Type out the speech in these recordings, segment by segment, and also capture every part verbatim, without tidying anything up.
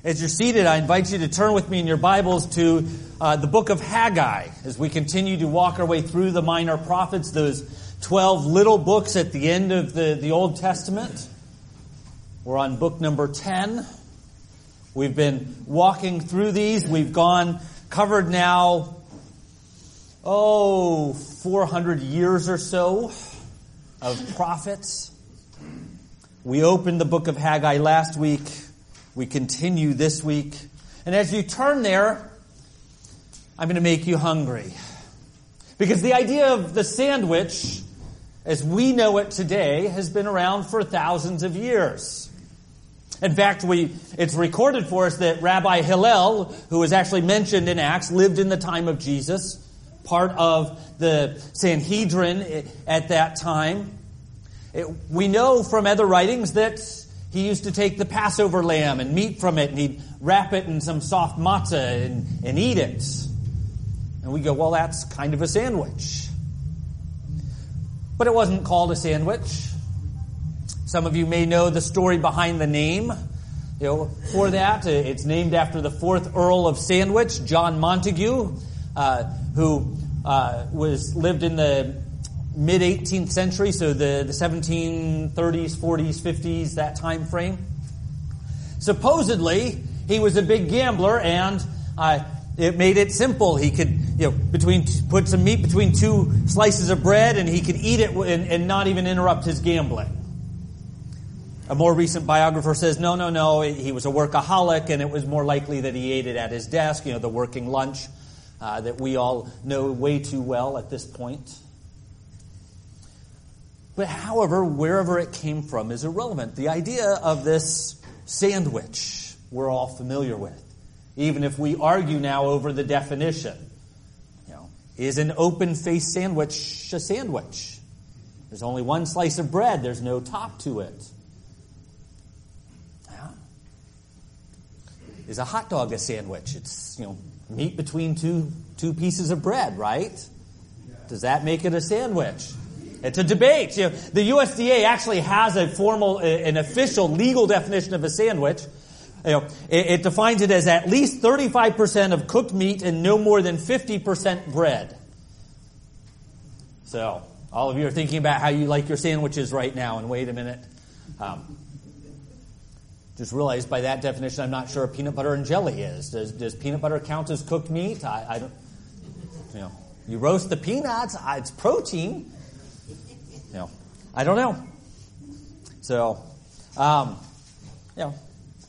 As you're seated, I invite you to turn with me in your Bibles to uh, the book of Haggai as we continue to walk our way through the minor prophets, those twelve little books at the end of the, the Old Testament. We're on book number ten. We've been walking through these. We've gone, covered now, oh, four hundred years or so of prophets. We opened the book of Haggai last week. We continue this week. And as you turn there, I'm going to make you hungry. Because the idea of the sandwich, as we know it today, has been around for thousands of years. In fact, we it's recorded for us that Rabbi Hillel, who is actually mentioned in Acts, lived in the time of Jesus, part of the Sanhedrin at that time. It, we know from other writings that he used to take the Passover lamb and meat from it, and he'd wrap it in some soft matzah and, and eat it. And we go, well, that's kind of a sandwich. But it wasn't called a sandwich. Some of you may know the story behind the name. You know, for that, it's named after the fourth Earl of Sandwich, John Montagu, uh, who uh, was lived in the mid-eighteenth century, so the, the seventeen thirties, forties, fifties, that time frame. Supposedly, he was a big gambler, and uh, it made it simple. He could, you know, between put some meat between two slices of bread, and he could eat it and, and not even interrupt his gambling. A more recent biographer says, no, no, no, he was a workaholic, and it was more likely that he ate it at his desk, you know, the working lunch uh, that we all know way too well at this point. But however, wherever it came from is irrelevant. The idea of this sandwich we're all familiar with. Even if we argue now over the definition. You know, is an open-faced sandwich a sandwich? There's only one slice of bread. There's no top to it. Yeah. Is a hot dog a sandwich? It's, you know, meat between two two pieces of bread, right? Does that make it a sandwich? It's a debate. You know, the U S D A actually has a formal, an official legal definition of a sandwich. You know, it, it defines it as at least thirty-five percent of cooked meat and no more than fifty percent bread. So, all of you are thinking about how you like your sandwiches right now, and wait a minute. Um, just realized by that definition, I'm not sure what peanut butter and jelly is. Does, does peanut butter count as cooked meat? I, I don't, you know, you roast the peanuts, it's protein. You know, I don't know. So, um, you know,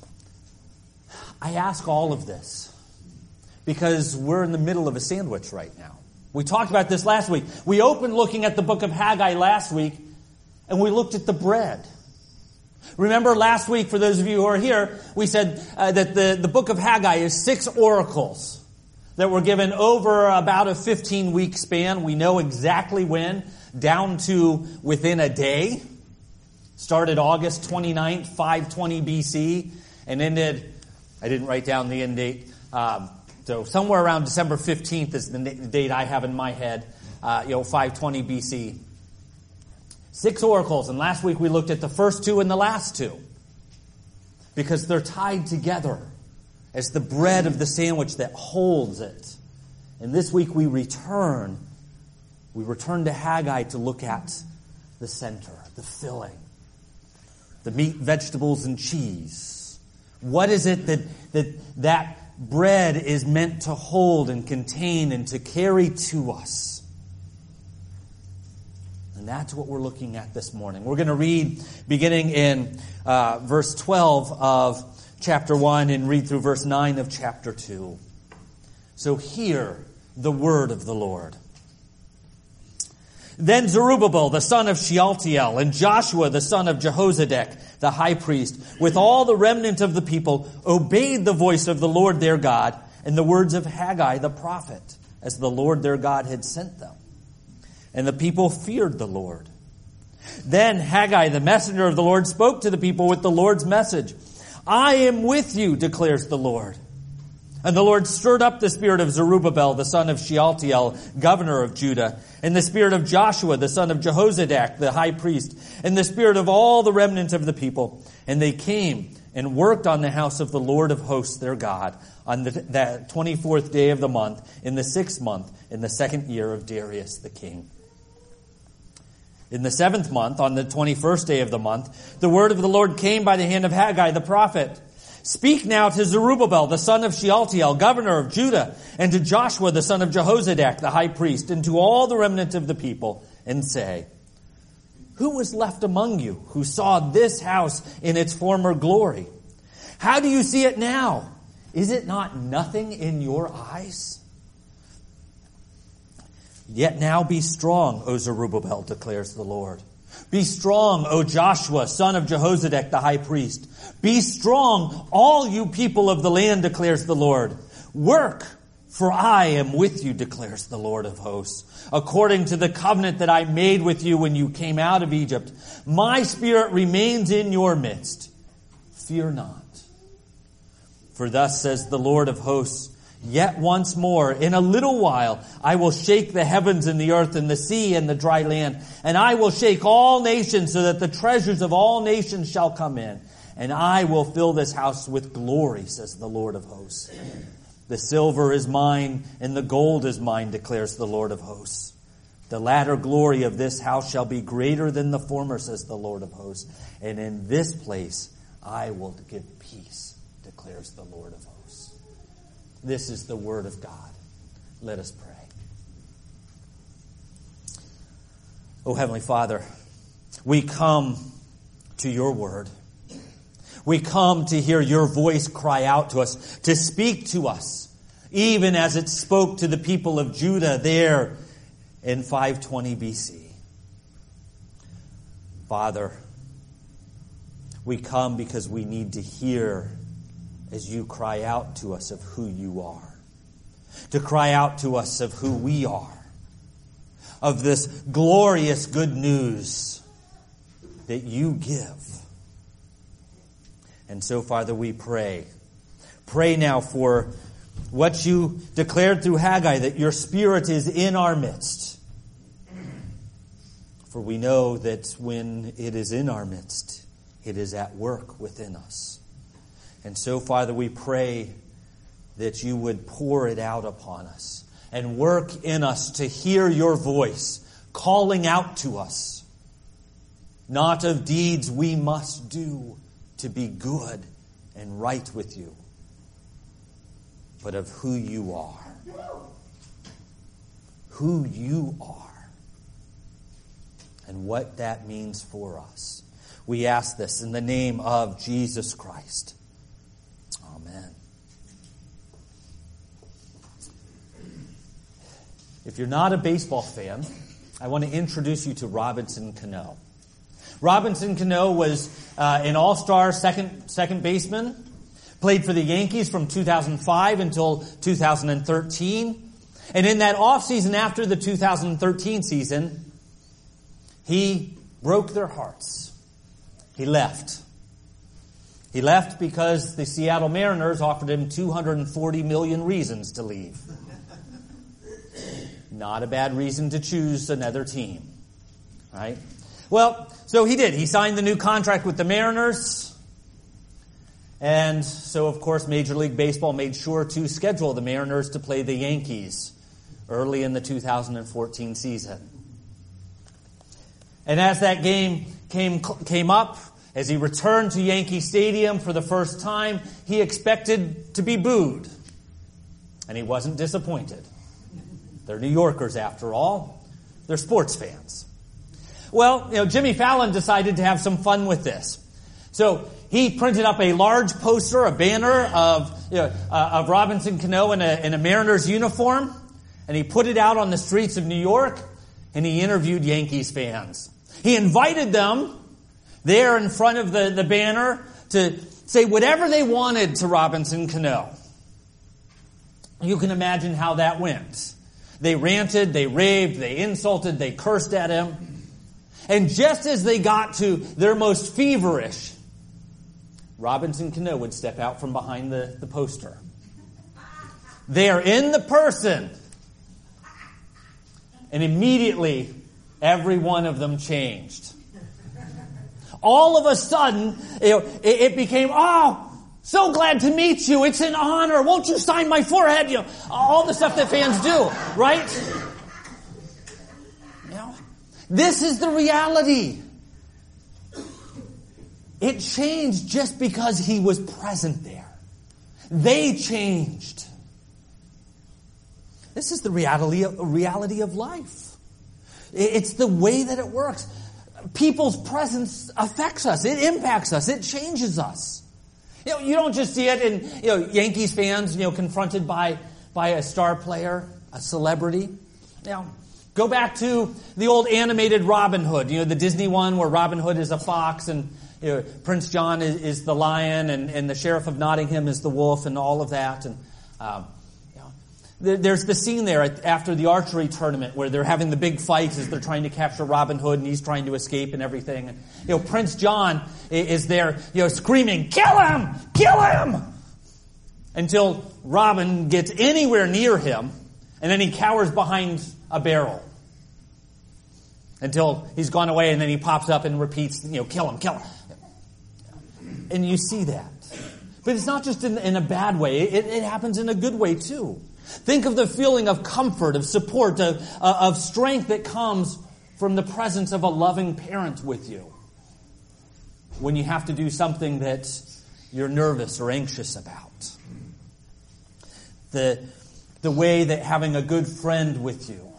I ask all of this because we're in the middle of a sandwich right now. We talked about this last week. We opened looking at the book of Haggai last week, and we looked at the bread. Remember last week, for those of you who are here, we said uh, that the, the book of Haggai is six oracles that were given over about a fifteen-week span. We know exactly when. Down to within a day. Started August twenty-ninth, five twenty B C, and ended, I didn't write down the end date, um, so somewhere around December fifteenth is the date I have in my head, uh, you know, five twenty B C. Six oracles, and last week we looked at the first two and the last two, because they're tied together as the bread of the sandwich that holds it. And this week we return We return to Haggai to look at the center, the filling, the meat, vegetables, and cheese. What is it that that, that bread is meant to hold and contain and to carry to us? And that's what we're looking at this morning. We're going to read beginning in uh, verse twelve of chapter one and read through verse nine of chapter two. So hear the word of the Lord. Then Zerubbabel, the son of Shealtiel, and Joshua, the son of Jehozadak, the high priest, with all the remnant of the people, obeyed the voice of the Lord their God and the words of Haggai the prophet, as the Lord their God had sent them. And the people feared the Lord. Then Haggai, the messenger of the Lord, spoke to the people with the Lord's message. I am with you, declares the Lord. And the Lord stirred up the spirit of Zerubbabel, the son of Shealtiel, governor of Judah, and the spirit of Joshua, the son of Jehozadak, the high priest, and the spirit of all the remnant of the people. And they came and worked on the house of the Lord of hosts their God on the that twenty-fourth day of the month, in the sixth month, in the second year of Darius the king. In the seventh month, on the twenty-first day of the month, the word of the Lord came by the hand of Haggai the prophet. Speak now to Zerubbabel, the son of Shealtiel, governor of Judah, and to Joshua, the son of Jehozadak, the high priest, and to all the remnant of the people, and say, who was left among you who saw this house in its former glory? How do you see it now? Is it not nothing in your eyes? Yet now be strong, O Zerubbabel, declares the Lord. Be strong, O Joshua, son of Jehozadak, the high priest. Be strong, all you people of the land, declares the Lord. Work, for I am with you, declares the Lord of hosts. According to the covenant that I made with you when you came out of Egypt, my spirit remains in your midst. Fear not. For thus says the Lord of hosts, yet once more, in a little while, I will shake the heavens and the earth and the sea and the dry land, and I will shake all nations so that the treasures of all nations shall come in, and I will fill this house with glory, says the Lord of hosts. The silver is mine and the gold is mine, declares the Lord of hosts. The latter glory of this house shall be greater than the former, says the Lord of hosts. And in this place I will give peace, declares the Lord of hosts. This is the word of God. Let us pray. Oh, Heavenly Father, we come to your word. We come to hear your voice cry out to us, to speak to us, even as it spoke to the people of Judah there in five twenty B C. Father, we come because we need to hear as you cry out to us of who you are, to cry out to us of who we are, of this glorious good news that you give. And so, Father, we pray. Pray now for what you declared through Haggai, that your Spirit is in our midst. For we know that when it is in our midst, it is at work within us. And so, Father, we pray that you would pour it out upon us and work in us to hear your voice calling out to us, not of deeds we must do to be good and right with you, but of who you are. Who you are. And what that means for us. We ask this in the name of Jesus Christ. Amen. If you're not a baseball fan, I want to introduce you to Robinson Cano. Robinson Cano was uh, an all-star second second baseman, played for the Yankees from two thousand five until two thousand thirteen. And in that offseason after the two thousand thirteen season, he broke their hearts. He left. He left because the Seattle Mariners offered him two hundred forty million reasons to leave. Not a bad reason to choose another team, right? Well, so he did. He signed the new contract with the Mariners. And so, of course, Major League Baseball made sure to schedule the Mariners to play the Yankees early in the two thousand fourteen season. And as that game came came up, as he returned to Yankee Stadium for the first time, he expected to be booed. And he wasn't disappointed. They're New Yorkers, after all. They're sports fans. Well, you know, Jimmy Fallon decided to have some fun with this. So he printed up a large poster, a banner of you know, uh, of Robinson Cano in a, in a Mariners uniform, and he put it out on the streets of New York, and he interviewed Yankees fans. He invited them there in front of the, the banner to say whatever they wanted to Robinson Cano. You can imagine how that went. They ranted, they raved, they insulted, they cursed at him. And just as they got to their most feverish, Robinson Cano would step out from behind the, the poster. There in the person. And immediately, every one of them changed. All of a sudden, you know, it, it became, oh, so glad to meet you. It's an honor. Won't you sign my forehead? You know, all the stuff that fans do, right? You know, this is the reality. It changed just because he was present there. They changed. This is the reality of, reality of life. It's the way that it works. People's presence affects us. It impacts us. It changes us. You know, you don't just see it in, you know, Yankees fans, you know, confronted by, by a star player, a celebrity. You know, go back to the old animated Robin Hood, you know, the Disney one where Robin Hood is a fox and, you know, Prince John is, is the lion and, and the Sheriff of Nottingham is the wolf and all of that. And, um, you know, there, there's the scene there after the archery tournament where they're having the big fights as they're trying to capture Robin Hood and he's trying to escape and everything. And, you know, Prince John is there, you know, screaming, "Kill him! Kill him!" Until Robin gets anywhere near him and then he cowers behind a barrel. Until he's gone away and then he pops up and repeats, you know, "Kill him, kill him." And you see that. But it's not just in, in a bad way. It, it happens in a good way too. Think of the feeling of comfort, of support, of, uh, of strength that comes from the presence of a loving parent with you. When you have to do something that you're nervous or anxious about. The, the way that having a good friend with you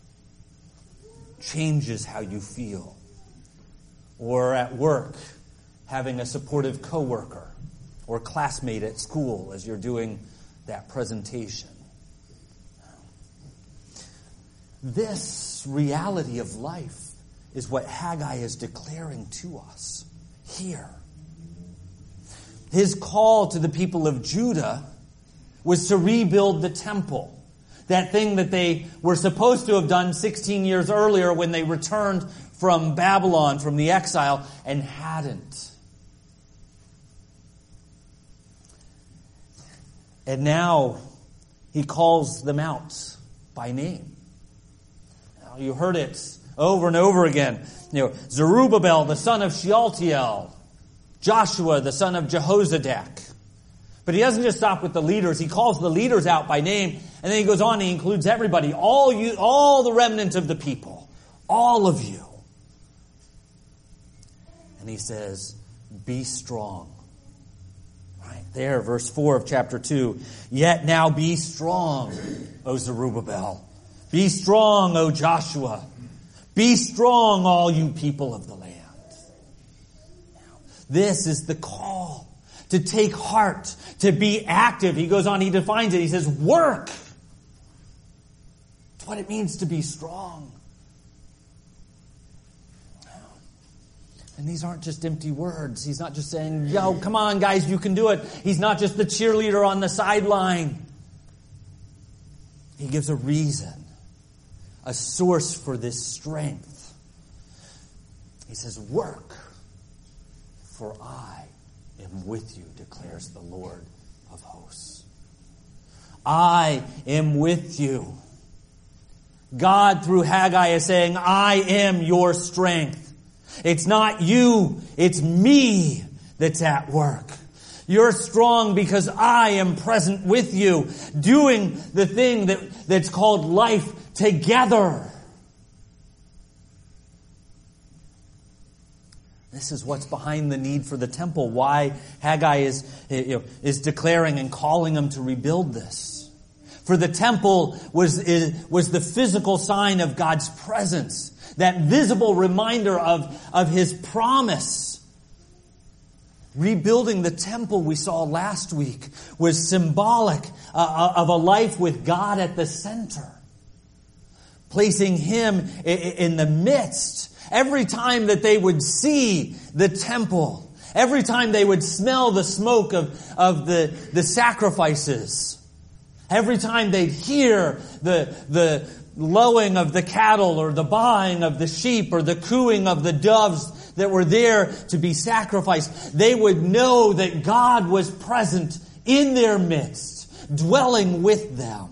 changes how you feel. Or at work, having a supportive coworker or classmate at school as you're doing that presentation. This reality of life is what Haggai is declaring to us here. His call to the people of Judah was to rebuild the temple. That thing that they were supposed to have done sixteen years earlier when they returned from Babylon, from the exile, and hadn't. And now he calls them out by name. Now, you heard it over and over again. You know, Zerubbabel, the son of Shealtiel. Joshua, the son of Jehozadak. But he doesn't just stop with the leaders. He calls the leaders out by name. And then he goes on and he includes everybody. All you, all the remnant of the people. All of you. And he says, be strong. Right there, verse four of chapter two. Yet now be strong, O Zerubbabel. Be strong, O Joshua. Be strong, all you people of the land. Now, this is the call to take heart, to be active. He goes on, he defines it. He says, work. It's what it means to be strong. And these aren't just empty words. He's not just saying, yo, come on, guys, you can do it. He's not just the cheerleader on the sideline. He gives a reason, a source for this strength. He says, work, for I am with you, declares the Lord of hosts. I am with you. God, through Haggai, is saying, I am your strength. It's not you, it's me that's at work. You're strong because I am present with you, doing the thing that, that's called life together. This is what's behind the need for the temple. Why Haggai is, you know, is declaring and calling them to rebuild this. For the temple was, was the physical sign of God's presence. That visible reminder of, of His promise. Rebuilding the temple we saw last week was symbolic uh, of a life with God at the center. Placing Him in the midst. Every time that they would see the temple, every time they would smell the smoke of, of the, the sacrifices, every time they'd hear the, the lowing of the cattle or the baaing of the sheep or the cooing of the doves that were there to be sacrificed, they would know that God was present in their midst, dwelling with them.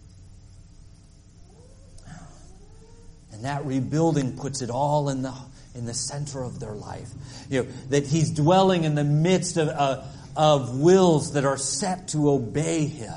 And that rebuilding puts it all in the in the center of their life. You know, that He's dwelling in the midst of, uh, of wills that are set to obey Him.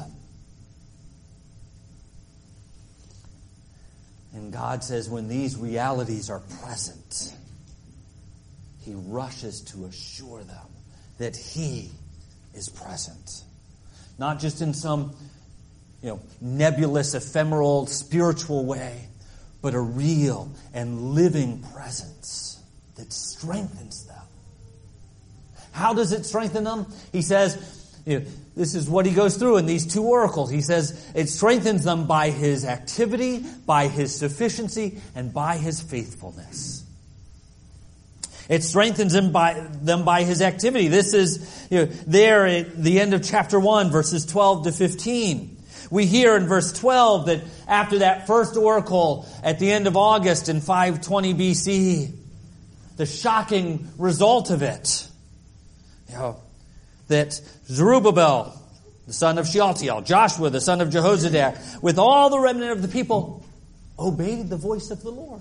And God says when these realities are present, He rushes to assure them that He is present. Not just in some, you know, nebulous, ephemeral, spiritual way, but a real and living presence that strengthens them. How does it strengthen them? He says, you know, this is what he goes through in these two oracles. He says it strengthens them by His activity, by His sufficiency, and by His faithfulness. It strengthens them by, them by His activity. This is, you know, there at the end of chapter one, verses twelve to fifteen. We hear in verse twelve that after that first oracle at the end of August in five twenty B C, the shocking result of it, you know, that Zerubbabel, the son of Shealtiel, Joshua, the son of Jehozadak, with all the remnant of the people, obeyed the voice of the Lord.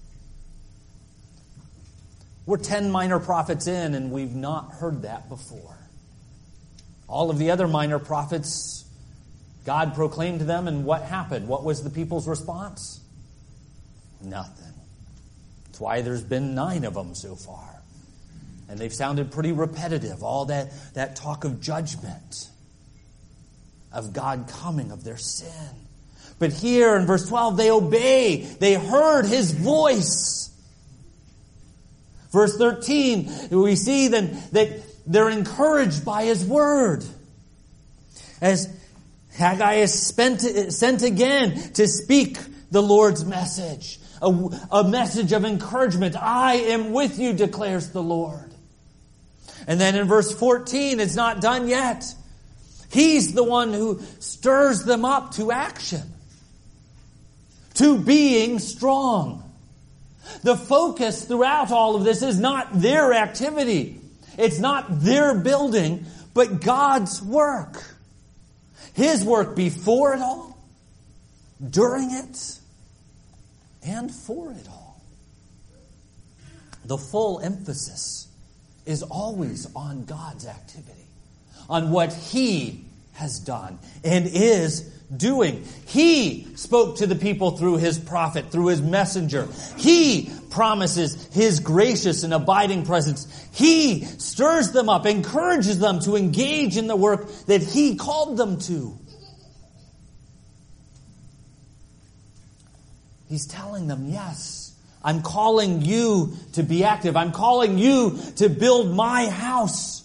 We're ten minor prophets in, and we've not heard that before. All of the other minor prophets, God proclaimed to them, and what happened? What was the people's response? Nothing. That's why there's been nine of them so far. And they've sounded pretty repetitive. All that, that talk of judgment, of God coming, of their sin. But here in verse twelve, they obey. They heard His voice. Verse thirteen, we see then that they're encouraged by His word. As Haggai is spent, sent again to speak the Lord's message. A, a message of encouragement. I am with you, declares the Lord. And then in verse fourteen, it's not done yet. He's the one who stirs them up to action. To being strong. The focus throughout all of this is not their activity. It's not their building, but God's work. His work before it all, during it, and for it all. The full emphasis is always on God's activity, on what He has done and is doing. He spoke to the people through His prophet, through His messenger. He promises His gracious and abiding presence. He stirs them up, encourages them to engage in the work that He called them to. He's telling them, yes, I'm calling you to be active. I'm calling you to build my house.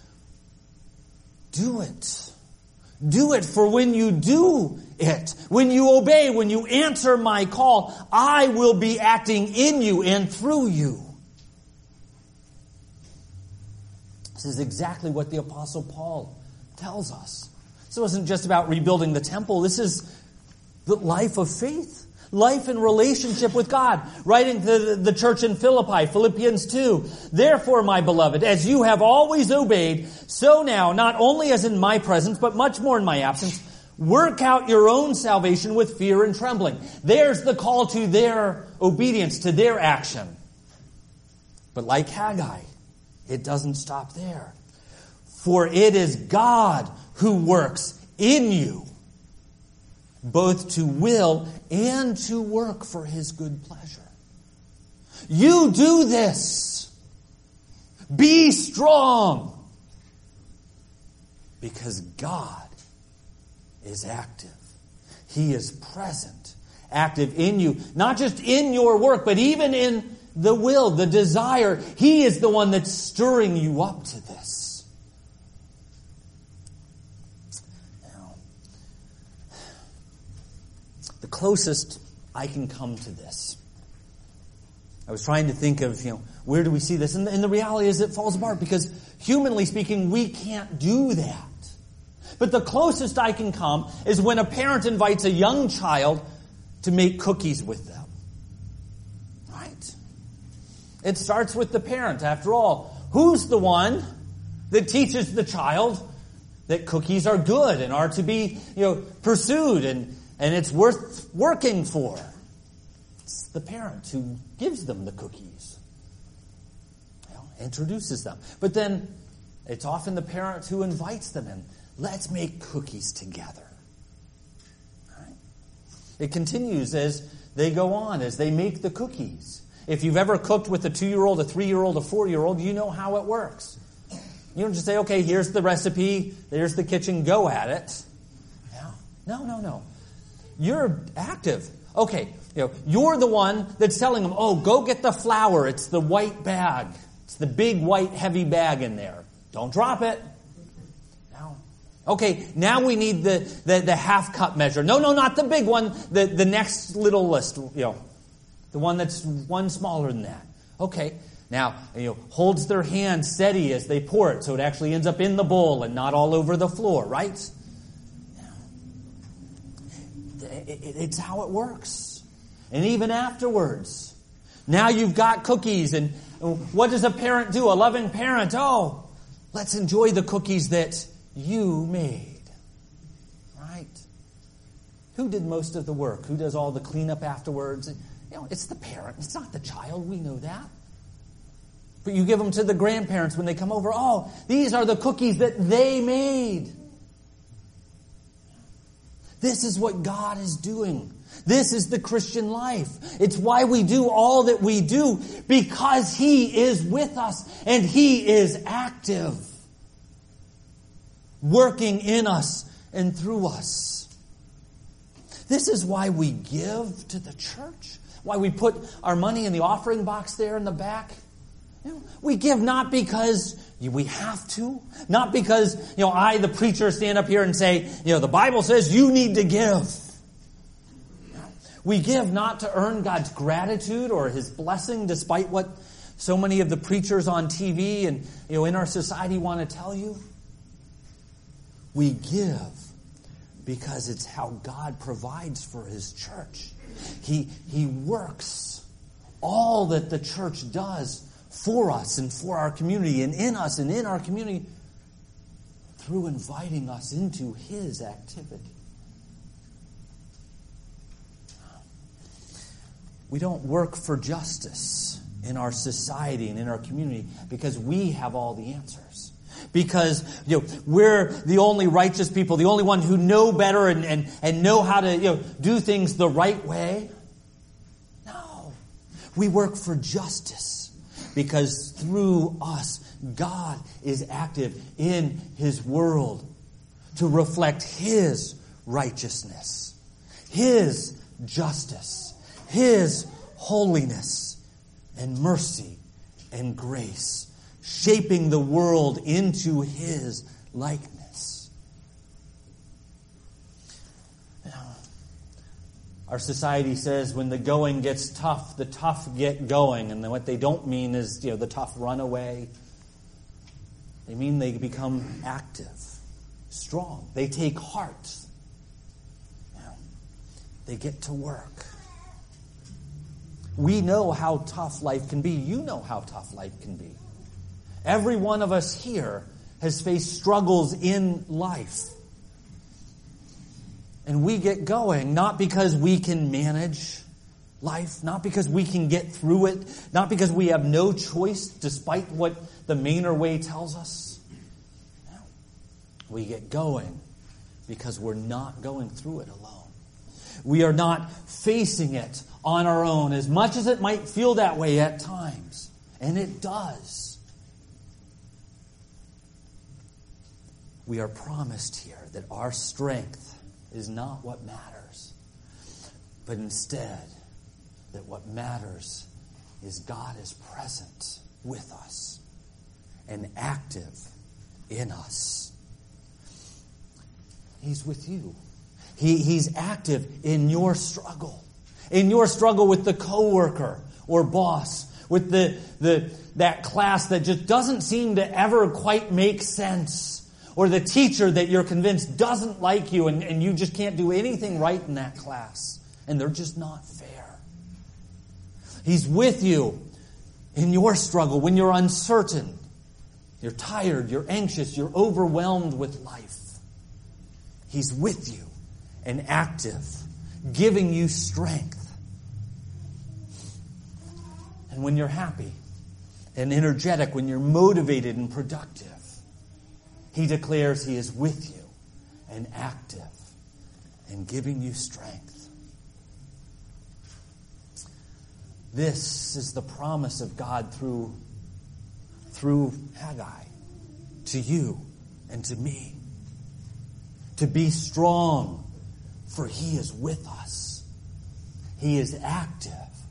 Do it. Do it, for when you do it, when you obey, when you answer my call, I will be acting in you and through you. This is exactly what the Apostle Paul tells us. This wasn't just about rebuilding the temple. This is the life of faith. Life in relationship with God. Writing to the church in Philippi, Philippians two. Therefore, my beloved, as you have always obeyed, so now, not only as in my presence, but much more in my absence, work out your own salvation with fear and trembling. There's the call to their obedience, to their action. But like Haggai, it doesn't stop there. For it is God who works in you, both to will and to work for His good pleasure. You do this. Be strong. Because God is active. He is present, active in you. Not just in your work, but even in the will, the desire. He is the one that's stirring you up to this. The closest I can come to this, I was trying to think of, you know, where do we see this? And the, and the reality is it falls apart because, humanly speaking, we can't do that. But the closest I can come is when a parent invites a young child to make cookies with them. Right? It starts with the parent. After all, who's the one that teaches the child that cookies are good and are to be, you know, pursued and And it's worth working for? It's the parent who gives them the cookies. introduces them. But then it's often the parent who invites them in. Let's make cookies together. Right? It continues as they go on, as they make the cookies. If you've ever cooked with a two-year-old, a three-year-old, a four-year-old, you know how it works. You don't just say, okay, here's the recipe, there's the kitchen, go at it. No, no, no. You're active. Okay, you know, you're the one that's telling them, oh, go get the flour. It's the white bag. It's the big, white, heavy bag in there. Don't drop it. No. Okay, now we need the, the, the half cup measure. No, no, not the big one. The, the next little list, you know, the one that's one smaller than that. Okay, now, you know, holds their hand steady as they pour it so it actually ends up in the bowl and not all over the floor, right? It's how it works. And even afterwards, now you've got cookies, and what does a parent do? A loving parent, oh, let's enjoy the cookies that you made. Right? Who did most of the work? Who does all the cleanup afterwards? You know, it's the parent. It's not the child. We know that. But you give them to the grandparents when they come over. Oh, these are the cookies that they made. This is what God is doing. This is the Christian life. It's why we do all that we do, because He is with us and He is active, working in us and through us. This is why we give to the church, why we put our money in the offering box there in the back. You know, we give not because we have to, not because, you know, I, the preacher, stand up here and say, you know, the Bible says you need to give. We give not to earn God's gratitude or His blessing, despite what so many of the preachers on T V and, you know, in our society want to tell you. We give because it's how God provides for His church. He, He works all that the church does for us and for our community and in us and in our community through inviting us into His activity. We don't work for justice in our society and in our community because we have all the answers. Because, you know, we're the only righteous people, the only one who know better and, and, and know how to, you know, do things the right way. No. We work for justice. Because through us, God is active in His world to reflect His righteousness, His justice, His holiness and mercy and grace, shaping the world into His likeness. Our society says when the going gets tough, the tough get going. And then what they don't mean is, you know, the tough run away. They mean they become active, strong. They take heart. You know, they get to work. We know how tough life can be. You know how tough life can be. Every one of us here has faced struggles in life. And we get going not because we can manage life, not because we can get through it, not because we have no choice despite what the Mainer Way tells us. No. We get going because we're not going through it alone. We are not facing it on our own, as much as it might feel that way at times. And it does. We are promised here that our strength is not what matters, but instead that what matters is God is present with us and active in us. He's with you. He, he's active in your struggle, in your struggle with the coworker or boss, with the, the that class that just doesn't seem to ever quite make sense. Or the teacher that you're convinced doesn't like you and, and you just can't do anything right in that class. And they're just not fair. He's with you in your struggle when you're uncertain. You're tired, you're anxious, you're overwhelmed with life. He's with you and active, giving you strength. And when you're happy and energetic, when you're motivated and productive. He declares He is with you and active and giving you strength. This is the promise of God through, through Haggai to you and to me. To be strong, for He is with us. He is active.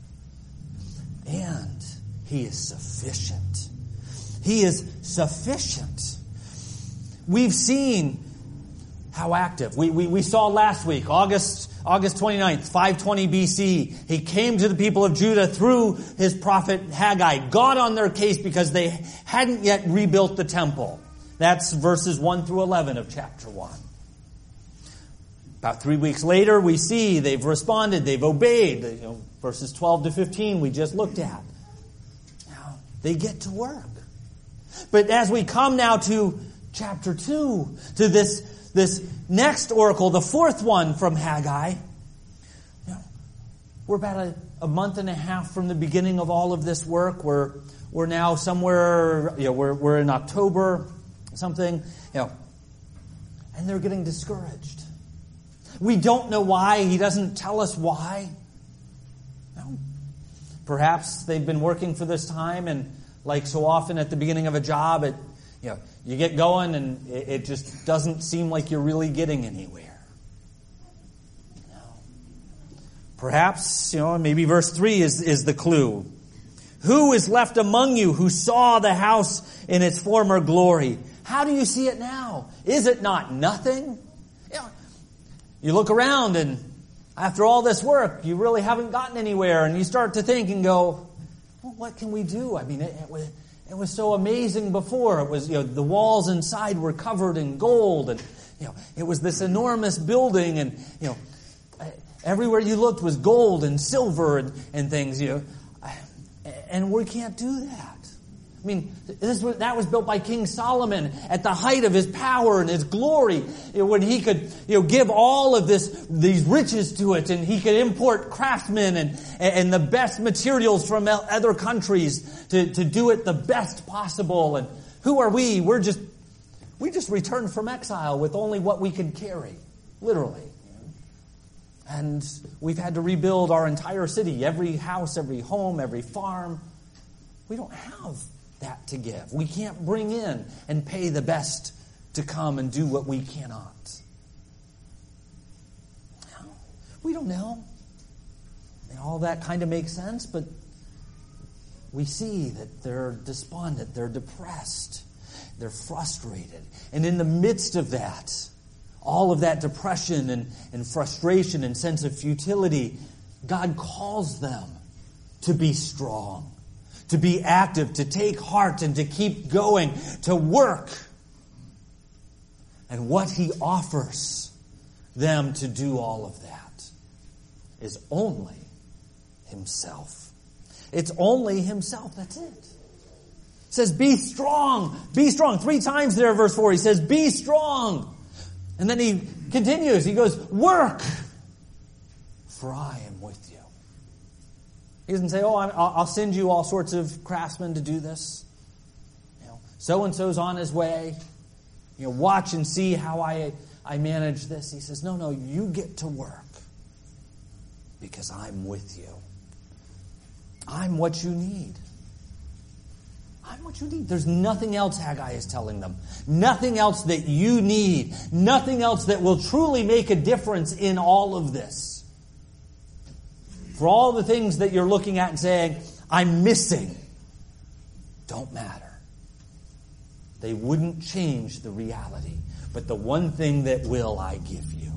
And He is sufficient. He is sufficient. We've seen how active. We, we, we saw last week, August, August twenty-ninth, five twenty B C. He came to the people of Judah through his prophet Haggai, got on their case because they hadn't yet rebuilt the temple. That's verses one through eleven of chapter one. About three weeks later, we see they've responded, they've obeyed. You know, verses twelve to fifteen we just looked at. Now, they get to work. But as we come now to chapter two, to this, this next oracle, the fourth one from Haggai, you know, we're about a, a month and a half from the beginning of all of this work. We're, we're now somewhere, you know, we're, we're in October, something, you know, and they're getting discouraged. We don't know why. He doesn't tell us why. No. Perhaps they've been working for this time, and like so often at the beginning of a job, it, you know, you get going and it, it just doesn't seem like you're really getting anywhere. No. Perhaps, you know, maybe verse three is, is the clue. Who is left among you who saw the house in its former glory? How do you see it now? Is it not nothing? You know, you look around and after all this work, you really haven't gotten anywhere, and you start to think and go, well, what can we do? I mean, it, it, was, it was so amazing before. It was, you know, the walls inside were covered in gold, and, you know, it was this enormous building, and, you know, everywhere you looked was gold and silver and, and things, you know, and we can't do that. I mean, this was, that was built by King Solomon at the height of his power and his glory, you know, when he could, you know, give all of this, these riches to it, and he could import craftsmen and, and the best materials from other countries to, to do it the best possible. And who are we? We're just, we just returned from exile with only what we could carry, literally. And we've had to rebuild our entire city, every house, every home, every farm. We don't have that to give. We can't bring in and pay the best to come and do what we cannot. We don't know. And all that kind of makes sense, but we see that they're despondent, they're depressed, they're frustrated. And in the midst of that, all of that depression and, and frustration and sense of futility, God calls them to be strong, to be active, to take heart and to keep going, to work. And what He offers them to do all of that is only Himself. It's only Himself. That's it. It says, be strong. Be strong. Three times there, verse four, He says, be strong. And then He continues. He goes, work, for I am with you. He doesn't say, oh, I'll send you all sorts of craftsmen to do this. You know, so-and-so's on his way. You know, watch and see how I, I manage this. He says, no, no, you get to work because I'm with you. I'm what you need. I'm what you need. There's nothing else, Haggai is telling them. Nothing else that you need. Nothing else that will truly make a difference in all of this. For all the things that you're looking at and saying, I'm missing, don't matter. They wouldn't change the reality. But the one thing that will I give you,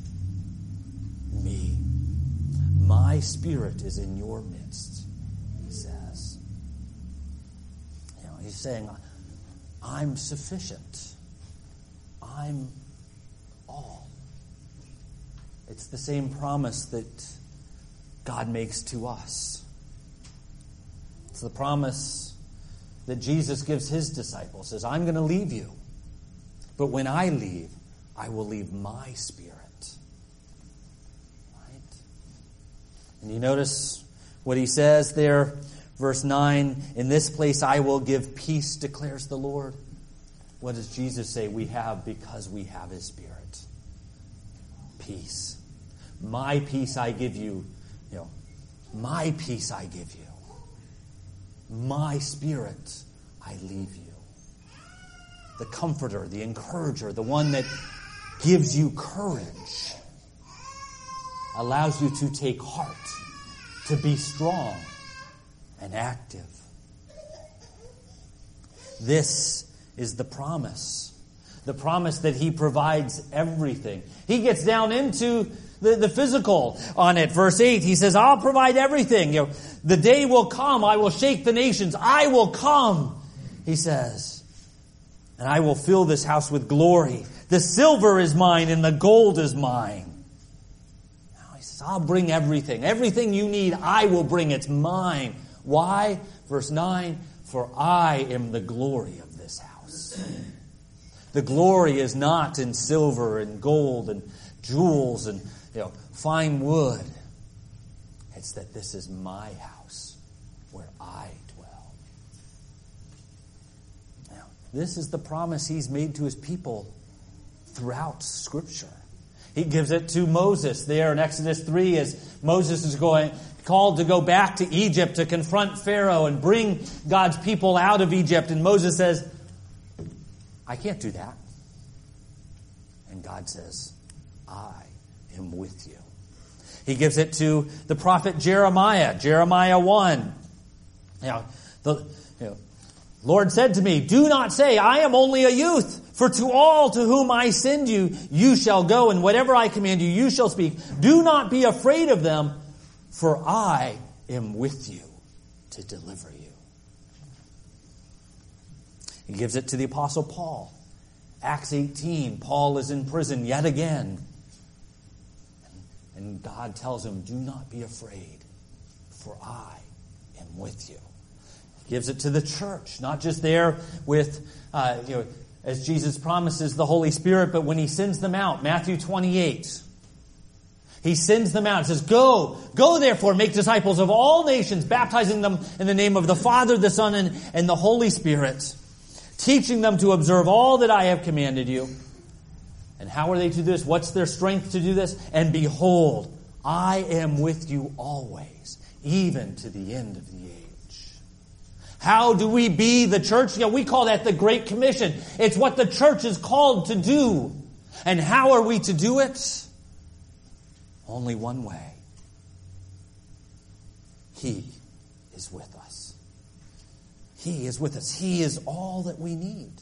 me. My Spirit is in your midst, He says. You know, He's saying, I'm sufficient. I'm all. It's the same promise that God makes to us. It's the promise that Jesus gives His disciples. Says, I'm going to leave you. But when I leave, I will leave my Spirit. Right? And you notice what He says there, verse nine, in this place I will give peace, declares the Lord. What does Jesus say we have because we have His Spirit? Peace. My peace I give you. You know, my peace I give you. My Spirit I leave you. The Comforter, the Encourager, the one that gives you courage, allows you to take heart, to be strong and active. This is the promise. The promise that He provides everything. He gets down into the, the physical on it. Verse eight, He says, I'll provide everything. You know, the day will come, I will shake the nations. I will come, He says, and I will fill this house with glory. The silver is mine and the gold is mine. Now He says, I'll bring everything. Everything you need, I will bring. It's mine. Why? Verse nine, for I am the glory of this house. The glory is not in silver and gold and jewels and, you know, fine wood. It's that this is my house where I dwell. Now, this is the promise He's made to His people throughout Scripture. He gives it to Moses there in Exodus three as Moses is going, called to go back to Egypt to confront Pharaoh and bring God's people out of Egypt. And Moses says, I can't do that. And God says, I am with you. He gives it to the prophet Jeremiah, Jeremiah one. Now, the you know, Lord said to me, do not say, I am only a youth, for to all to whom I send you, you shall go, and whatever I command you, you shall speak. Do not be afraid of them, for I am with you to deliver you. He gives it to the Apostle Paul. Acts eighteen, Paul is in prison yet again. And God tells him, do not be afraid, for I am with you. He gives it to the church, not just there with, uh, you know, as Jesus promises the Holy Spirit, but when He sends them out, Matthew twenty-eight. He sends them out and says, Go, go therefore, make disciples of all nations, baptizing them in the name of the Father, the Son, and, and the Holy Spirit, teaching them to observe all that I have commanded you. And how are they to do this? What's their strength to do this? And behold, I am with you always, even to the end of the age. How do we be the church? Yeah, we call that the Great Commission. It's what the church is called to do. And how are we to do it? Only one way. He is with us. He is with us. He is all that we need.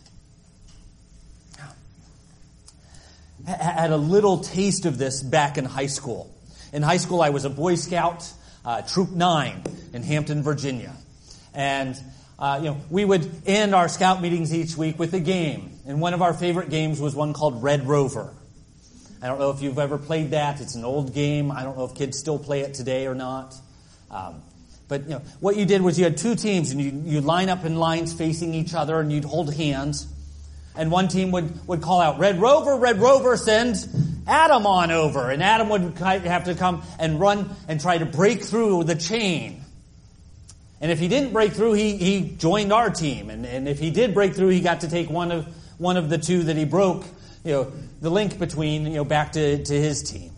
I had a little taste of this back in high school. In high school, I was a Boy Scout, uh, Troop nine in Hampton, Virginia. And, uh, you know, we would end our scout meetings each week with a game. And one of our favorite games was one called Red Rover. I don't know if you've ever played that. It's an old game. I don't know if kids still play it today or not. Um, but, you know, what you did was you had two teams, and you, you'd line up in lines facing each other, and you'd hold hands. And one team would, would call out, Red Rover, Red Rover, send Adam on over. And Adam would have to come and run and try to break through the chain. And if he didn't break through, he, he joined our team. And, and if he did break through, he got to take one of one of the two that he broke, you know, the link between, you know, back to, to his team.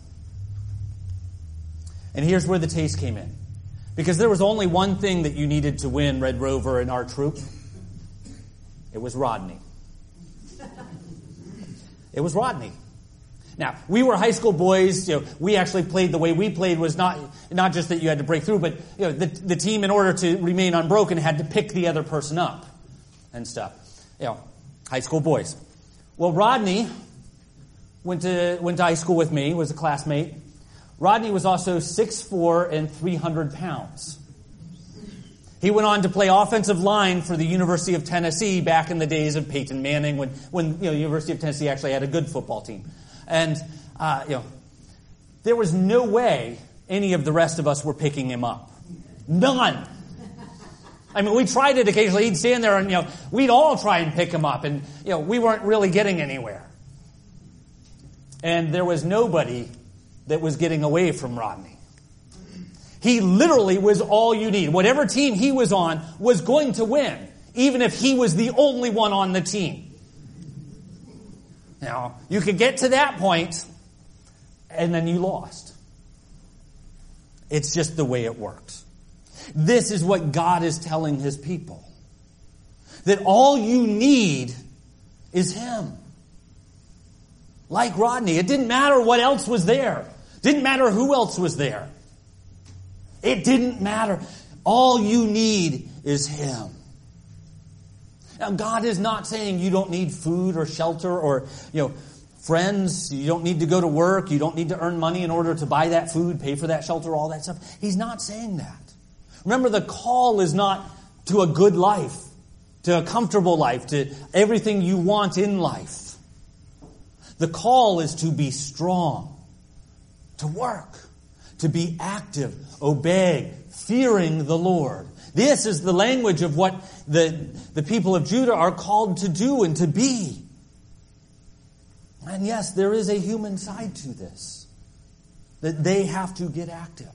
And here's where the taste came in. Because there was only one thing that you needed to win Red Rover in our troop. It was Rodney. It was Rodney. Now, we were high school boys. You know, we actually played the way we played was not not just that you had to break through, but you know, the the team, in order to remain unbroken, had to pick the other person up and stuff. You know, high school boys. Well, Rodney went to went to high school with me. Was a classmate. Rodney was also six foot four and three hundred pounds. He went on to play offensive line for the University of Tennessee back in the days of Peyton Manning, when, when you know, the University of Tennessee actually had a good football team. And, uh, you know, there was no way any of the rest of us were picking him up. None. I mean, we tried it occasionally. He'd stand there and, you know, we'd all try and pick him up. And, you know, we weren't really getting anywhere. And there was nobody that was getting away from Rodney. He literally was all you need. Whatever team he was on was going to win, even if he was the only one on the team. Now, you could get to that point, and then you lost. It's just the way it works. This is what God is telling His people. That all you need is Him. Like Rodney, it didn't matter what else was there. Didn't matter who else was there. It didn't matter. All you need is Him. Now, God is not saying you don't need food or shelter or, you know, friends. You don't need to go to work. You don't need to earn money in order to buy that food, pay for that shelter, all that stuff. He's not saying that. Remember, the call is not to a good life, to a comfortable life, to everything you want in life. The call is to be strong, to work, to be active, obey, fearing the Lord. This is the language of what the, the people of Judah are called to do and to be. And yes, there is a human side to this, that they have to get active.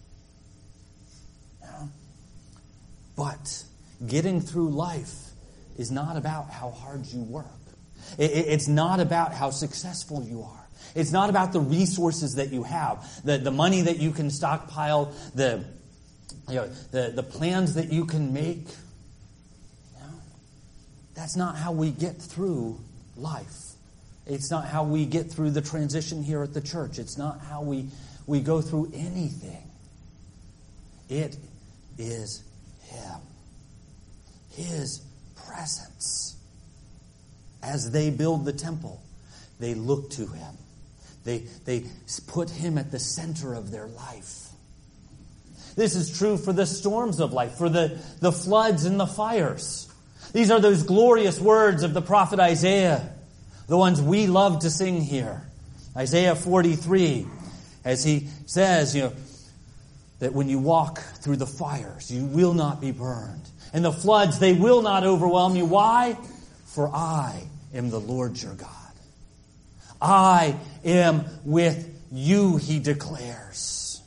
Yeah. But getting through life is not about how hard you work. It, it, it's not about how successful you are. It's not about the resources that you have, the, the money that you can stockpile, the, you know, the, the plans that you can make. You know, that's not how we get through life. It's not how we get through the transition here at the church. It's not how we, we go through anything. It is Him. His presence. As they build the temple, they look to Him. They, they put Him at the center of their life. This is true for the storms of life, for the, the floods and the fires. These are those glorious words of the prophet Isaiah, the ones we love to sing here. Isaiah forty-three, as he says, you know, that when you walk through the fires, you will not be burned. And the floods, they will not overwhelm you. Why? For I am the Lord your God. I am with you, He declares.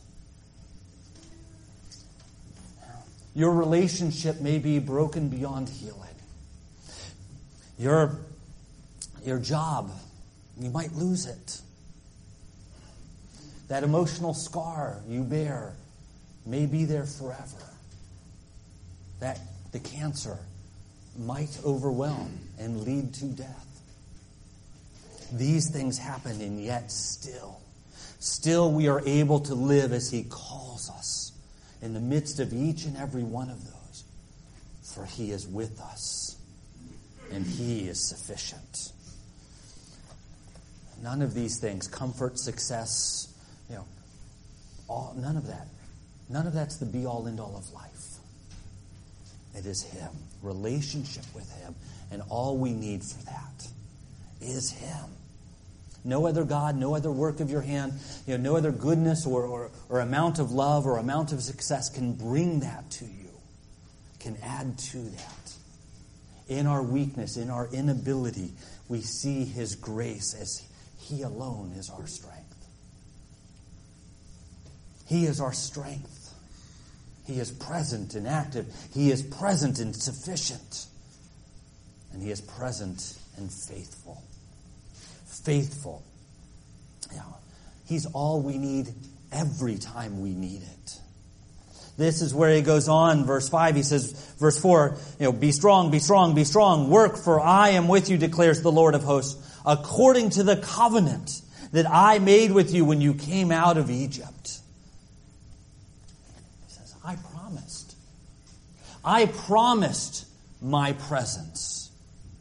Your relationship may be broken beyond healing. Your, your job, you might lose it. That emotional scar you bear may be there forever. That the cancer might overwhelm and lead to death. These things happen, and yet still, still we are able to live as He calls us in the midst of each and every one of those. For He is with us, and He is sufficient. None of these things, comfort, success, you know, all, none of that. None of that's the be-all, end-all of life. It is Him, relationship with Him, and all we need for that is Him. No other God, no other work of your hand, you know, no other goodness or, or, or amount of love or amount of success can bring that to you, can add to that. In our weakness, in our inability, we see His grace as He alone is our strength. He is our strength. He is present and active. He is present and sufficient. And He is present and faithful. Faithful. Yeah. He's all we need every time we need it. This is where he goes on, verse five. He says, verse four, you know, be strong, be strong, be strong. Work, for I am with you, declares the Lord of hosts, according to the covenant that I made with you when you came out of Egypt. He says, I promised. I promised my presence.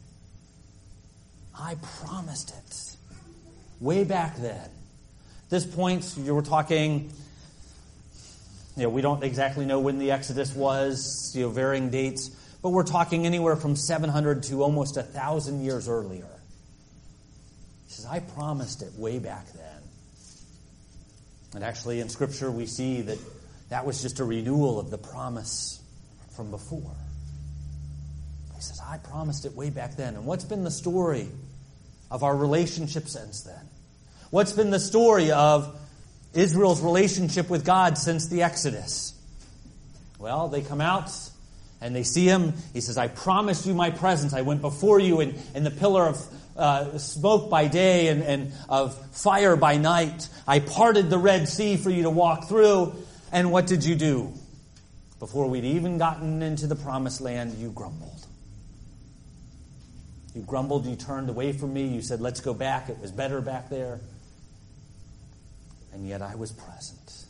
I promised it. Way back then. At this point, you were talking, you know, we don't exactly know when the Exodus was, you know, varying dates, but we're talking anywhere from seven hundred to almost one thousand years earlier. He says, I promised it way back then. And actually in Scripture we see that that was just a renewal of the promise from before. He says, I promised it way back then. And what's been the story of our relationship since then? What's been the story of Israel's relationship with God since the Exodus? Well, they come out and they see him. He says, I promised you my presence. I went before you in, in the pillar of uh, smoke by day and, and of fire by night. I parted the Red Sea for you to walk through. And what did you do? Before we'd even gotten into the promised land, you grumbled. You grumbled, you turned away from me, you said, let's go back, it was better back there. And yet I was present.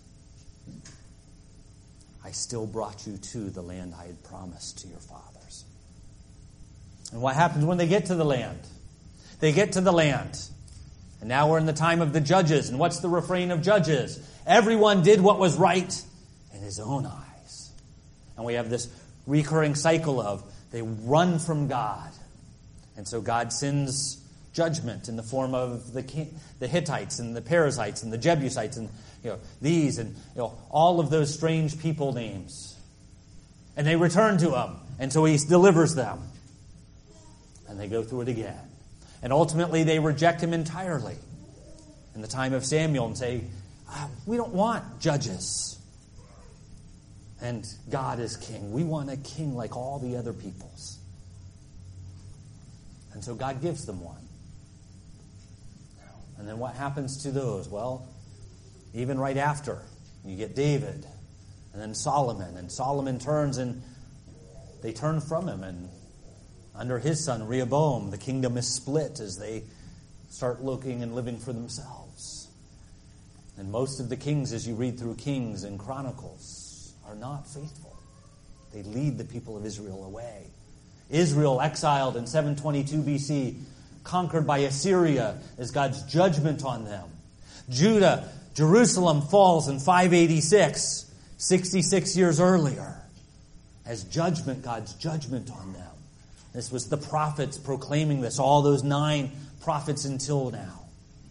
I still brought you to the land I had promised to your fathers. And what happens when they get to the land? They get to the land. And now we're in the time of the Judges. And what's the refrain of Judges? Everyone did what was right in his own eyes. And we have this recurring cycle of they run from God. And so God sends judgment in the form of the the Hittites and the Perizzites and the Jebusites and you know these and you know all of those strange people names. And they return to him, and so he delivers them. And they go through it again. And ultimately they reject him entirely in the time of Samuel and say, ah, we don't want judges. And God is king. We want a king like all the other peoples. And so God gives them one. And then what happens to those? Well, even right after, you get David and then Solomon. And Solomon turns and they turn from him. And under his son, Rehoboam, the kingdom is split as they start looking and living for themselves. And most of the kings, as you read through Kings and Chronicles, are not faithful. They lead the people of Israel away. Israel exiled in seven twenty-two B C, conquered by Assyria as God's judgment on them. Judah, Jerusalem falls in five eighty-six, sixty-six years earlier, as judgment, God's judgment on them. This was the prophets proclaiming this, all those nine prophets until now.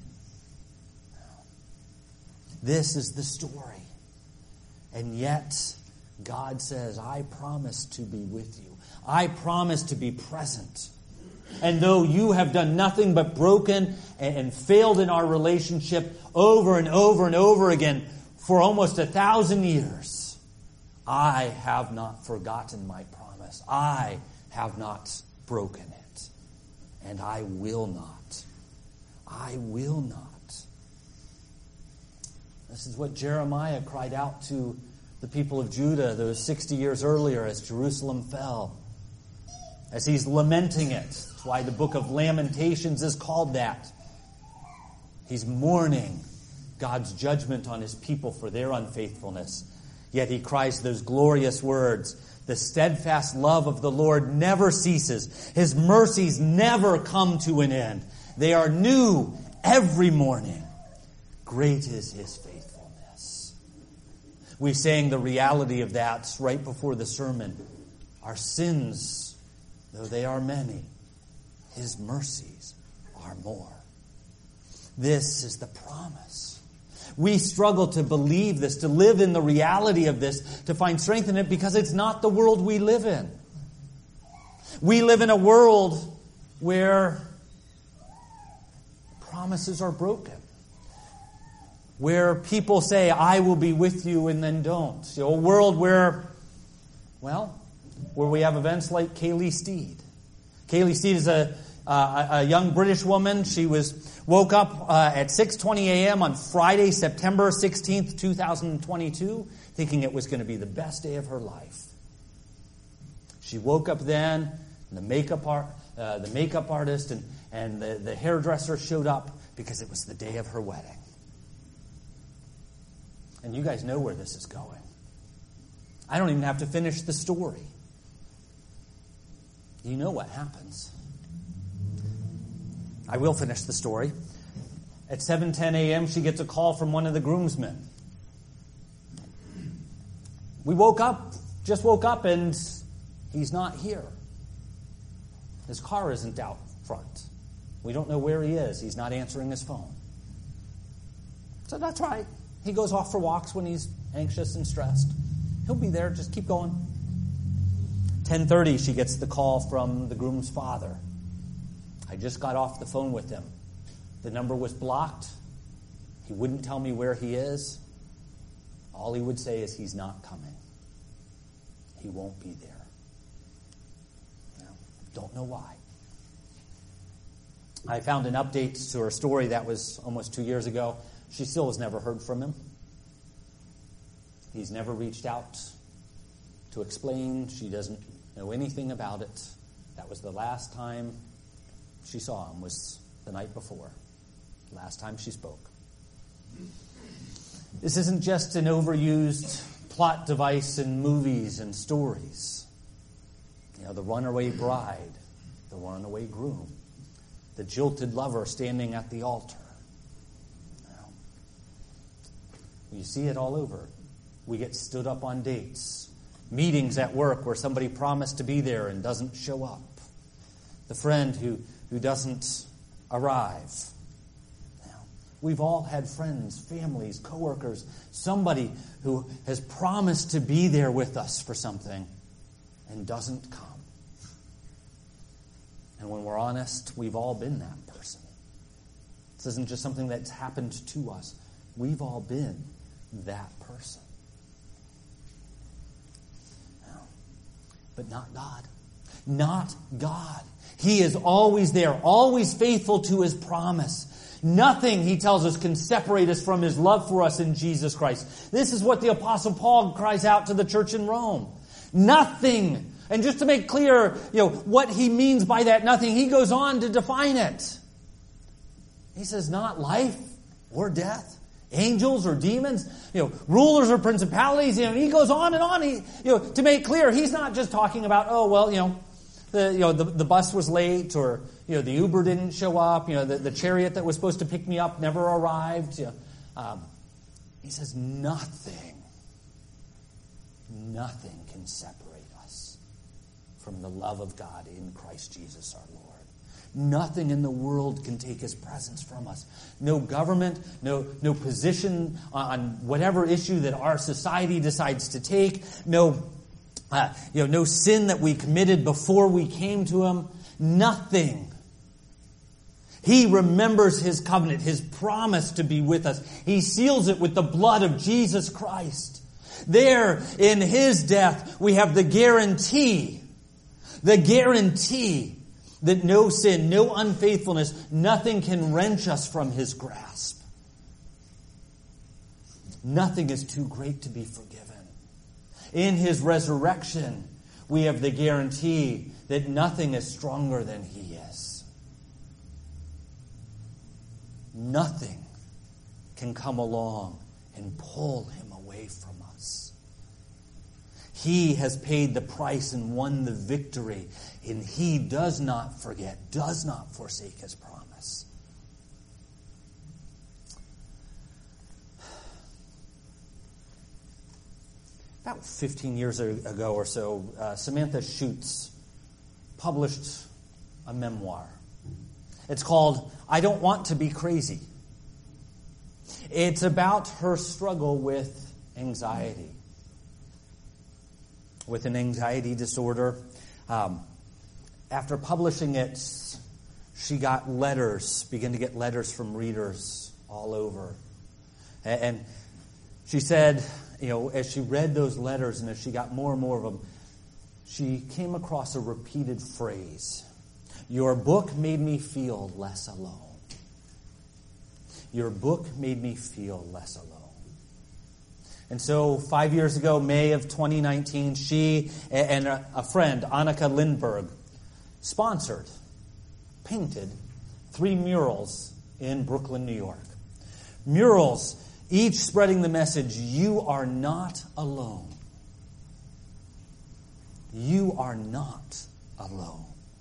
This is the story. And yet, God says, I promise to be with you. I promise to be present. And though you have done nothing but broken and failed in our relationship over and over and over again for almost a thousand years, I have not forgotten my promise. I have not broken it. And I will not. I will not. This is what Jeremiah cried out to the people of Judah those sixty years earlier as Jerusalem fell. As he's lamenting it. That's why the book of Lamentations is called that. He's mourning God's judgment on his people for their unfaithfulness. Yet he cries those glorious words, the steadfast love of the Lord never ceases. His mercies never come to an end. They are new every morning. Great is his faithfulness. We sang the reality of that right before the sermon. Our sins, though they are many, his mercies are more. This is the promise. We struggle to believe this, to live in the reality of this, to find strength in it, because it's not the world we live in. We live in a world where promises are broken. Where people say, I will be with you, and then don't. You know, a world where, well, where we have events like Kaylee Steed. Kaylee Steed is a, uh, a young British woman. She was woke up uh, at six twenty a.m. on Friday, September sixteenth, twenty twenty-two, thinking it was going to be the best day of her life. She woke up then, and the makeup art, uh, the makeup artist and, and the, the hairdresser showed up because it was the day of her wedding. And you guys know where this is going. I don't even have to finish the story. You know what happens. I will finish the story. At seven ten a.m., she gets a call from one of the groomsmen. We woke up, just woke up, and he's not here. His car isn't out front. We don't know where he is. He's not answering his phone. So that's right. He goes off for walks when he's anxious and stressed. He'll be there. Just keep going. ten thirty, she gets the call from the groom's father. I just got off the phone with him. The number was blocked. He wouldn't tell me where he is. All he would say is he's not coming. He won't be there. You know, don't know why. I found an update to her story that was almost two years ago. She still has never heard from him. He's never reached out to explain. She doesn't know anything about it. That was the last time she saw him, was the night before. Last time she spoke. This isn't just an overused plot device in movies and stories. You know, the runaway bride, the runaway groom, the jilted lover standing at the altar. You know, you see it all over. We get stood up on dates, meetings at work where somebody promised to be there and doesn't show up, the friend who, who doesn't arrive. We've all had friends, families, coworkers, somebody who has promised to be there with us for something and doesn't come. And when we're honest, we've all been that person. This isn't just something that's happened to us. We've all been that person. But not God. Not God. He is always there, always faithful to His promise. Nothing, he tells us, can separate us from His love for us in Jesus Christ. This is what the Apostle Paul cries out to the church in Rome. Nothing. And just to make clear, you know, what he means by that nothing, he goes on to define it. He says, not life or death, angels or demons, you know, rulers or principalities. You know, he goes on and on. He, you know, to make clear, he's not just talking about, oh, well, you know, the, you know, the, the bus was late, or, you know, the Uber didn't show up, you know, the, the chariot that was supposed to pick me up never arrived. You know, um, he says nothing, nothing can separate us from the love of God in Christ Jesus our Lord. Nothing in the world can take His presence from us. No government, no, no position on whatever issue that our society decides to take, no Uh, you know, no sin that we committed before we came to Him. Nothing. He remembers His covenant, His promise to be with us. He seals it with the blood of Jesus Christ. There, in His death, we have the guarantee, the guarantee that no sin, no unfaithfulness, nothing can wrench us from His grasp. Nothing is too great to be forgiven. In His resurrection, we have the guarantee that nothing is stronger than He is. Nothing can come along and pull Him away from us. He has paid the price and won the victory, and He does not forget, does not forsake His promise. About fifteen years ago or so, uh, Samantha Schutz published a memoir. It's called I Don't Want to Be Crazy. It's about her struggle with anxiety, with an anxiety disorder. Um, after publishing it, she got letters, began to get letters from readers all over. And, and she said, you know, as she read those letters and as she got more and more of them, she came across a repeated phrase. Your book made me feel less alone. Your book made me feel less alone. And so five years ago, May of twenty nineteen, she and a friend, Annika Lindberg, sponsored, painted three murals in Brooklyn, New York. Murals each spreading the message, you are not alone. You are not alone.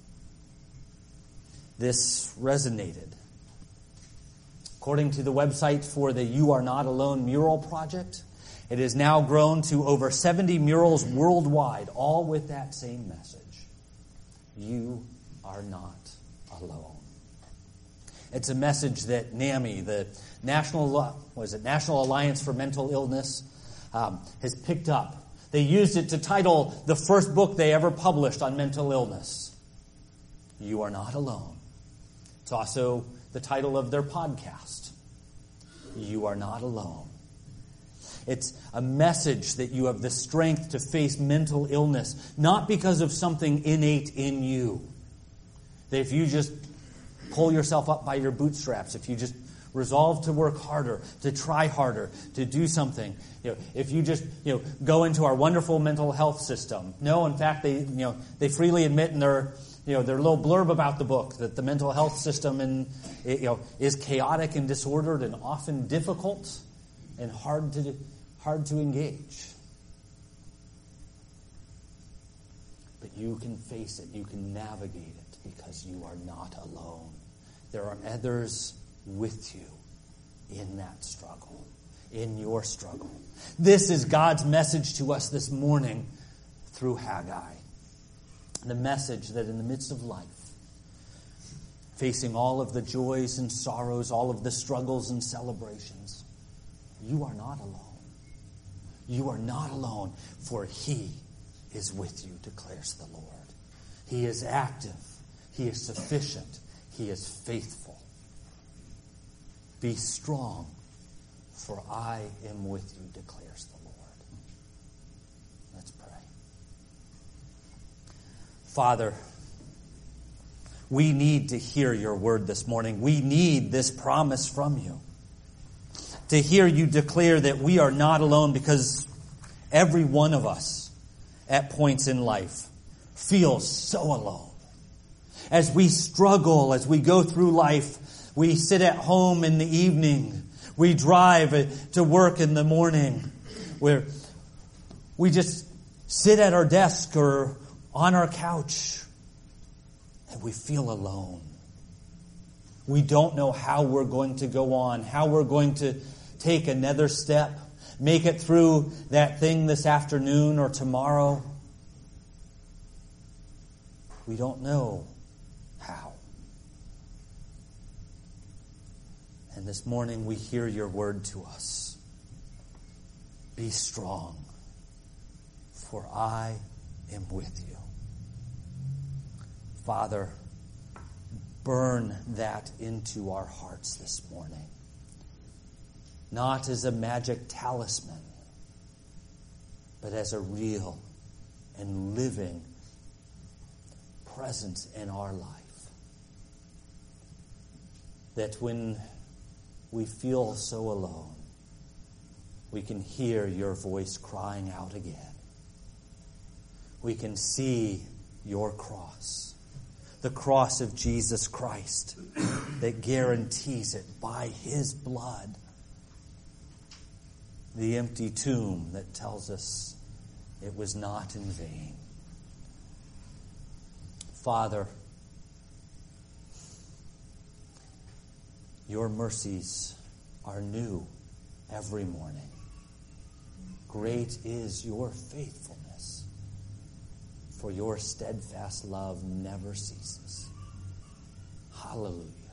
This resonated. According to the website for the You Are Not Alone mural project, it has now grown to over seventy murals worldwide, all with that same message. You are not alone. It's a message that NAMI, the National, was it National Alliance for Mental Illness, um, has picked up. They used it to title the first book they ever published on mental illness. You Are Not Alone. It's also the title of their podcast. you are not alone. It's a message that you have the strength to face mental illness, not because of something innate in you. That if you just pull yourself up by your bootstraps, if you just resolve to work harder, to try harder, to do something, you know, if you just you know go into our wonderful mental health system. No, in fact, they you know they freely admit in their you know their little blurb about the book that the mental health system in you know is chaotic and disordered and often difficult and hard to hard to engage. But you can face it, you can navigate it because you are not alone. There are others with you in that struggle, in your struggle. This is God's message to us this morning through Haggai. The message that in the midst of life, facing all of the joys and sorrows, all of the struggles and celebrations, you are not alone. You are not alone, for He is with you, declares the Lord. He is active. He is sufficient. He is faithful. Be strong, for I am with you, declares the Lord. Let's pray. Father, we need to hear your word this morning. We need this promise from you. To hear you declare that we are not alone, because every one of us at points in life feels so alone. As we struggle, as we go through life, we sit at home in the evening, we drive to work in the morning, where we just sit at our desk or on our couch, and we feel alone. We don't know how we're going to go on, how we're going to take another step, make it through that thing this afternoon or tomorrow. We don't know how. And this morning we hear your word to us. Be strong, for I am with you. Father, burn that into our hearts this morning. Not as a magic talisman, but as a real and living presence in our life. That when we feel so alone, we can hear your voice crying out again. We can see your cross, the cross of Jesus Christ that guarantees it by His blood. The empty tomb that tells us it was not in vain. Father, your mercies are new every morning. Great is your faithfulness, for your steadfast love never ceases. Hallelujah.